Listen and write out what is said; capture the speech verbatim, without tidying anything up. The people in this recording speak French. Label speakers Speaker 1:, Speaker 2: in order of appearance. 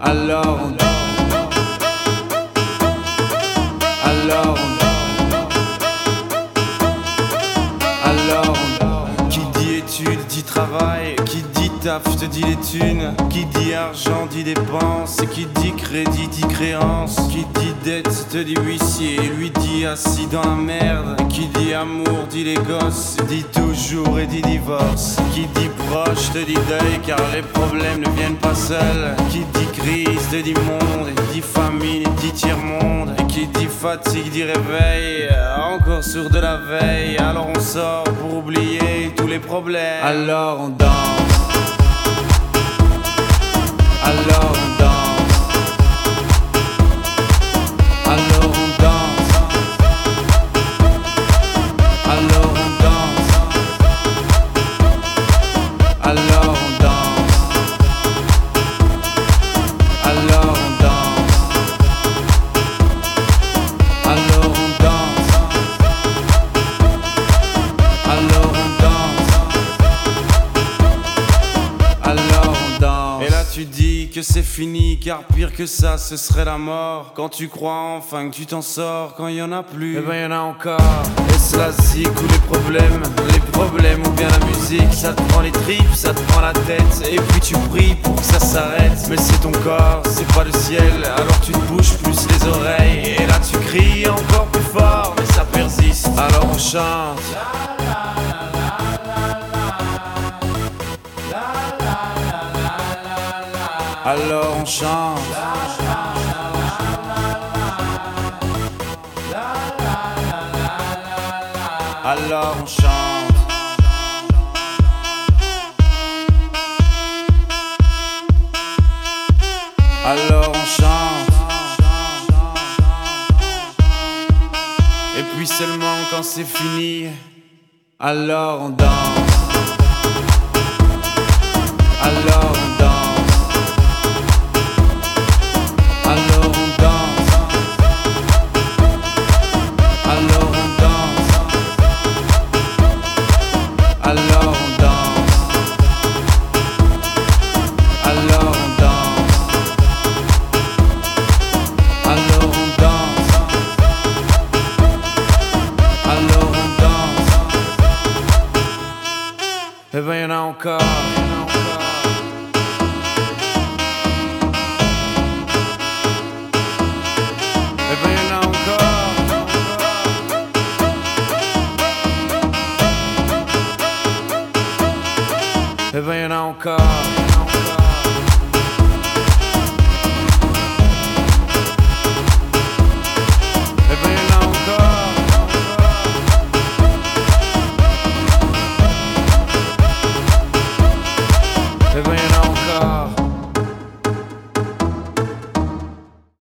Speaker 1: Alors on danse. Alors on danse. Alors on danse. Qui dit études dit travail. Qui dit taf te dit les thunes. Qui dit argent dit dépenses. Qui dit crédit dit créance. Qui dit dette te dit huissier. Lui dit assis dans la merde. Qui dit amour dit les gosses. Dit toujours et dit divorce. Qui dit proche te dit deuil car les problèmes ne viennent pas seuls. Qui dit crise te dit monde. Et dit famine et dit tiers-monde. Et qui dit fatigue dit réveil. Encore sourd de la veille. Alors on sort pour oublier tous les problèmes. Alors on danse. Alors on danse. Alors on danse. Alors on danse. Alors on danse. Alors on danse. Alors on danse. Alors on danse. Alors on danse. Et là tu dis que c'est fini, car pire que ça ce serait la mort. Quand tu crois enfin que tu t'en sors, quand y en a plus, eh ben y en a encore. Est-ce la zik ou les problèmes? Les problèmes ou bien la musique? Ça te prend les tripes, ça te prend la tête. Et puis tu pries pour que ça s'arrête. Mais c'est ton corps, c'est pas le ciel. Alors tu te bouges plus les oreilles. Et là tu cries encore plus fort, mais ça persiste. Alors on chante. Alors on chante. Alors on chante. Alors on chante. Et puis seulement quand c'est fini, alors on danse. Alors on danse. Alors on danse. Alors on danse. Alors on danse. Alors on danse. Alors on danse. Alors on danse. Eh ben y'en a encore.